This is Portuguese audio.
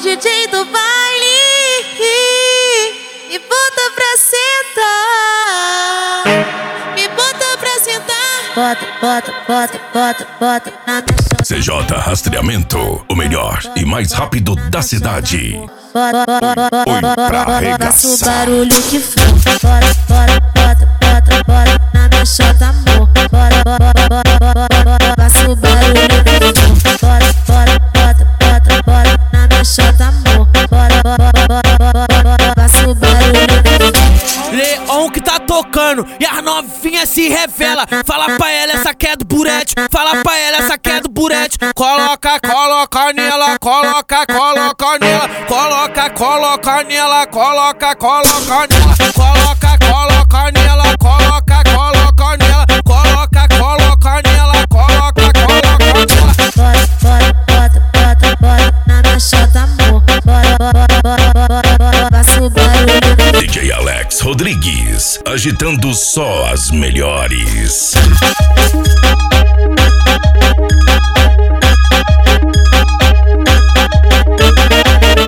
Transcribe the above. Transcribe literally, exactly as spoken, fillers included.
D J do baile me bota pra sentar, me bota pra sentar. Bota, bota, bota, bota, bota na minha chota. C J Rastreamento, o melhor e mais rápido da cidade. Bota, bota, bota, Oi pra bota, arregaçar. faça o barulho que for. Bora, bora, bota, bota, bora na minha chota, amor. Bora, bora, bora, bora, bora, faça o barulho que for. Bora, bora, bota, bota, bora na minha chota, amor. Bora, bora, bora, bora, bora, faça o barulho que for. Leon que tá tocando e as novinhas se revela. Fala pra ela, essa que é do burete. Fala pra ela, essa que é do burete. Coloca, coloca nela, coloca, coloca nela. Coloca, coloca nela, coloca, coloca nela. Coloca, coloca nela, coloca, coloca nela. Coloca, coloca nela, coloca, coloca nela. Bora, bora, bota, bota, bora na minha chota, amor. Bora, bora, bora, bora, bora, faça o barulho que for. D J Alex Rodrigues, agitando só as melhores.